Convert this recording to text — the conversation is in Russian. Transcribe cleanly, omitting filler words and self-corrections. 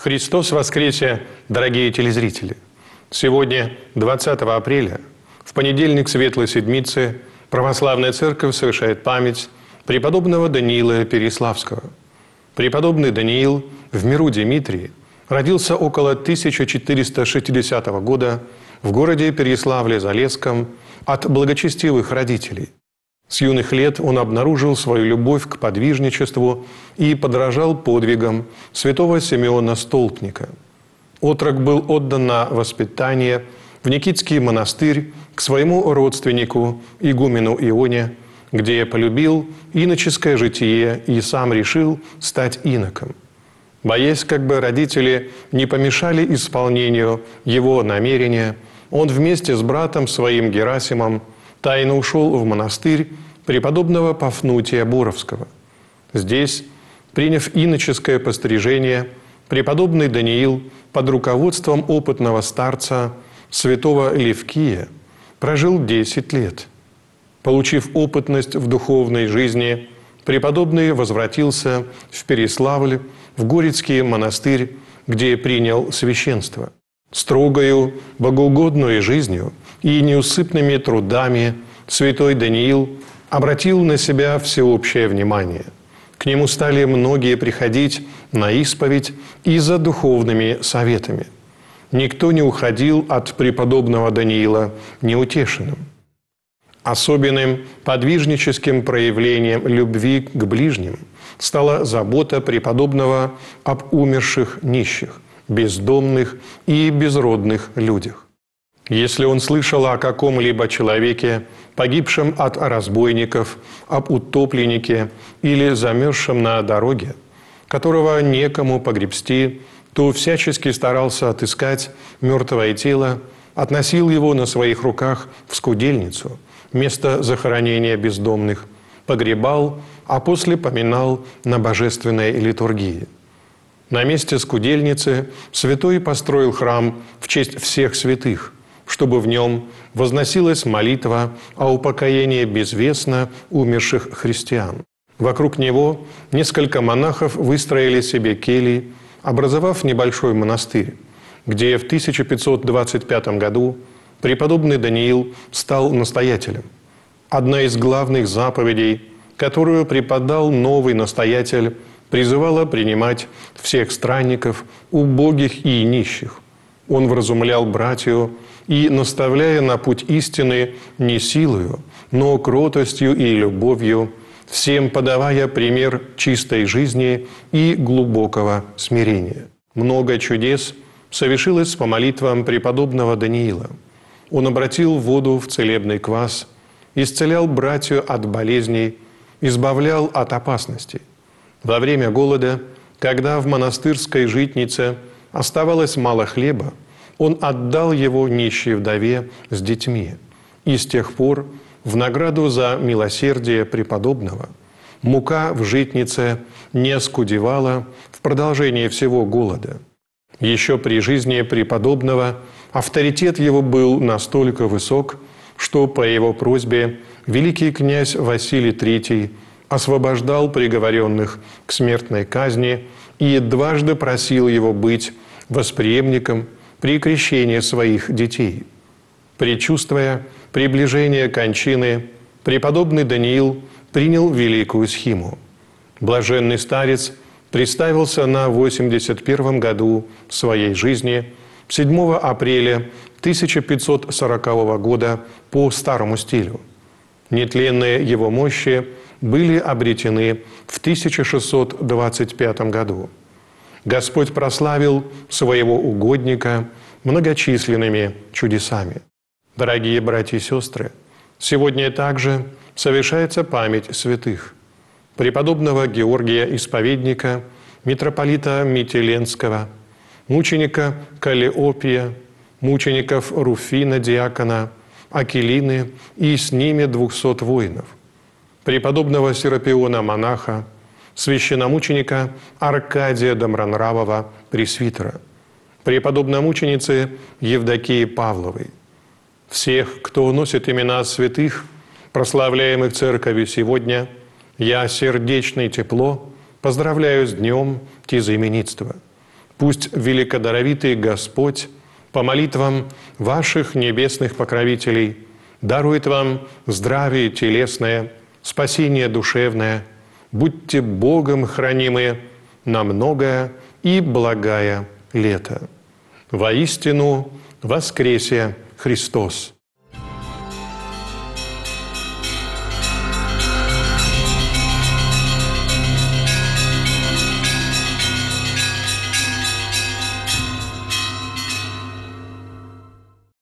Христос воскресе, дорогие телезрители! Сегодня, 20 апреля, в понедельник Светлой Седмицы, Православная Церковь совершает память преподобного Даниила Переяславского. Преподобный Даниил в миру Димитрии родился около 1460 года в городе Переяславле-Залесском от благочестивых родителей. С юных лет он обнаружил свою любовь к подвижничеству и подражал подвигам святого Симеона Столпника. Отрок был отдан на воспитание в Никитский монастырь к своему родственнику, игумену Ионе, где полюбил иноческое житие и сам решил стать иноком. Боясь, как бы родители не помешали исполнению его намерения, он вместе с братом своим Герасимом тайно ушел в монастырь преподобного Пафнутия Боровского. Здесь, приняв иноческое пострижение, преподобный Даниил под руководством опытного старца святого Левкия прожил 10 лет. Получив опытность в духовной жизни, преподобный возвратился в Переяславль, в Горецкий монастырь, где принял священство. Строгою, богоугодной жизнью и неусыпными трудами святой Даниил обратил на себя всеобщее внимание. К нему стали многие приходить на исповедь и за духовными советами. Никто не уходил от преподобного Даниила неутешенным. Особенным подвижническим проявлением любви к ближним стала забота преподобного об умерших нищих, бездомных и безродных людях. Если он слышал о каком-либо человеке, погибшем от разбойников, об утопленнике или замерзшем на дороге, которого некому погребсти, то всячески старался отыскать мертвое тело, относил его на своих руках в скудельницу, место захоронения бездомных, погребал, а после поминал на божественной литургии. На месте скудельницы святой построил храм в честь всех святых, чтобы в нем возносилась молитва о упокоении безвестно умерших христиан. Вокруг него несколько монахов выстроили себе келий, образовав небольшой монастырь, где в 1525 году преподобный Даниил стал настоятелем. Одна из главных заповедей, которую преподал новый настоятель, призывала принимать всех странников, убогих и нищих. Он вразумлял братью и, наставляя на путь истины не силою, но кротостью и любовью, всем подавая пример чистой жизни и глубокого смирения. Много чудес совершилось по молитвам преподобного Даниила. Он обратил воду в целебный квас, исцелял братью от болезней, избавлял от опасностей. Во время голода, когда в монастырской житнице оставалось мало хлеба, он отдал его нищей вдове с детьми. И с тех пор, в награду за милосердие преподобного, мука в житнице не оскудевала в продолжении всего голода. Еще при жизни преподобного авторитет его был настолько высок, что по его просьбе великий князь Василий III освобождал приговоренных к смертной казни и дважды просил его быть восприемником при крещении своих детей. Предчувствуя приближение кончины, преподобный Даниил принял великую схиму. Блаженный старец представился на 81 году своей жизни 7 апреля 1540 года по старому стилю. Нетленные его мощи были обретены в 1625 году. Господь прославил своего угодника многочисленными чудесами. Дорогие братья и сестры, сегодня также совершается память святых. Преподобного Георгия Исповедника, митрополита Митиленского, мученика Каллиопия, мучеников Руфина Диакона, Акилины и с ними 200 воинов, преподобного Серапиона монаха, священномученика Аркадия Добронравова, пресвитера, преподобномученицы Евдокии Павловой. Всех, кто носит имена святых, прославляемых Церковью сегодня, я сердечно и тепло поздравляю с днем тезаименитства. Пусть великодаровитый Господь по молитвам ваших небесных покровителей дарует вам здравие телесное, спасение душевное. Будьте Богом хранимы на многое и благое лето. Воистину воскресе Христос!